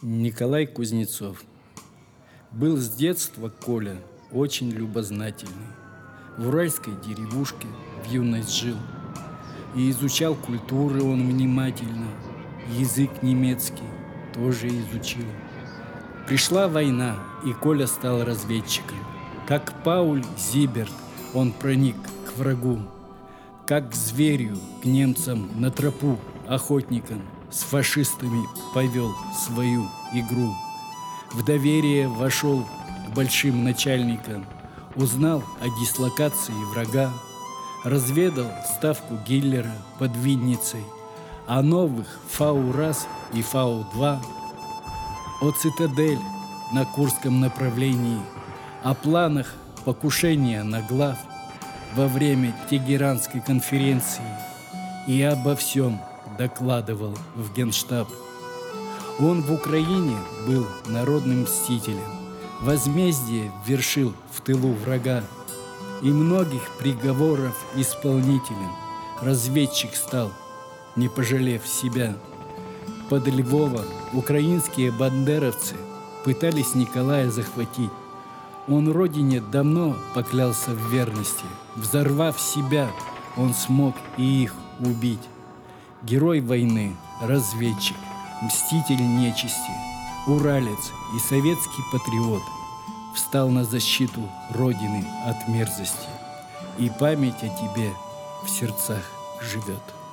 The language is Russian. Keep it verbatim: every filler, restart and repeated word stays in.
Николай Кузнецов. Был с детства Коля очень любознательный. В уральской деревушке в юность жил. И изучал культуры он внимательно. Язык немецкий тоже изучил. Пришла война, и Коля стал разведчиком. Как Пауль Зиберт он проник к врагу. Как к зверю, к немцам на тропу, охотникам с фашистами повел свою игру. В доверие вошел к большим начальникам, узнал о дислокации врага, разведал ставку Гитлера под Винницей, о новых Фау-раз и Фау-два, о цитадель на Курском направлении, о планах покушения на глав во время Тегеранской конференции и обо всем докладывал в Генштаб. Он в Украине был народным мстителем, возмездие вершил в тылу врага, и многих приговоров исполнителем разведчик стал, не пожалев себя. Под Львовом украинские бандеровцы пытались Николая захватить. Он родине давно поклялся в верности. Взорвав себя, он смог и их убить. Герой войны, разведчик, мститель нечисти, уралец и советский патриот встал на защиту Родины от мерзости, и память о тебе в сердцах живет.